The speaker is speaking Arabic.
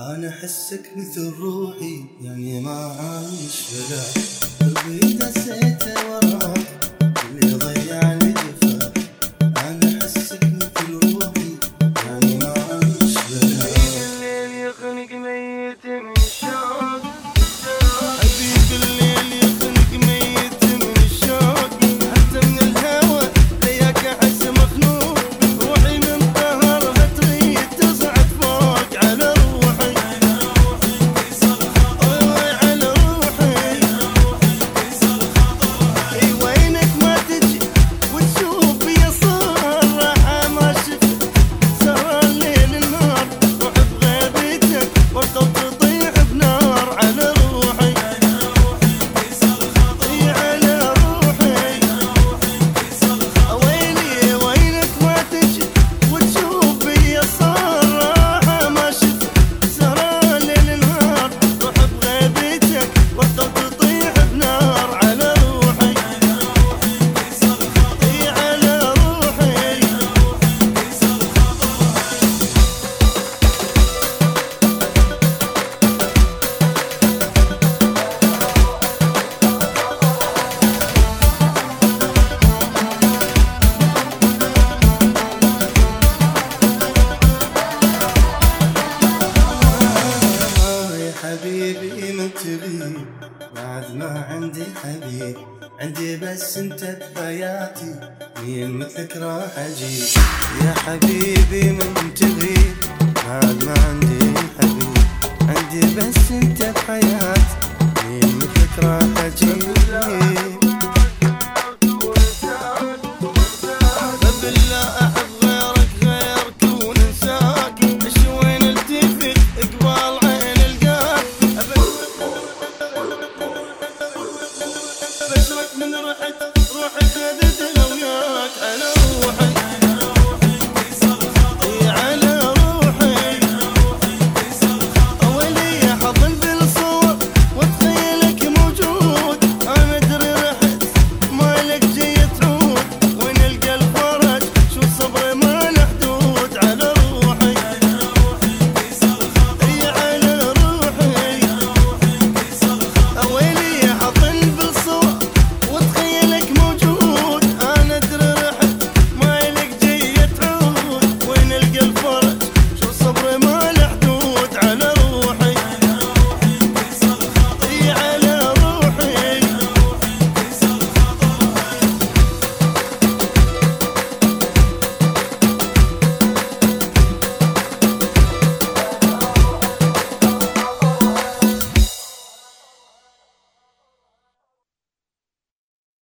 انا احسك مثل روحي، يعني ما عايش بلا قلبي دسيته وراك اللي ضيعني جفاك. انا احسك مثل روحي، يعني ما عايش بلا الليل يخنق ميت من الشوق، حبيب الليل يخنق ميت من الشوق، حتى من الهوى لياك احس مخنوق. روحي من قهرها تريد تصعد فوق على روحي، على روحي. اي وينك ما تجي وتشوف يا صار راحة ما شفت سهر الليل النهار. روح بغيبتك وارقى وتطيح بنار على روحي، على روحي. ويلي وينك ما تجي وتشوف يا صار راحة ما شفت سهر الليل النهار. روح بغيبتك وارقى وتطيح بنار على روحي، على روحي. يا حبيبي من تغيب بعد ما عندي حبيب، عندي بس انت بحياتي، مين مثلك راح اجيب. يا حبيبي من تغيب بعد ما عندي حبيب، عندي بس انت بحياتي،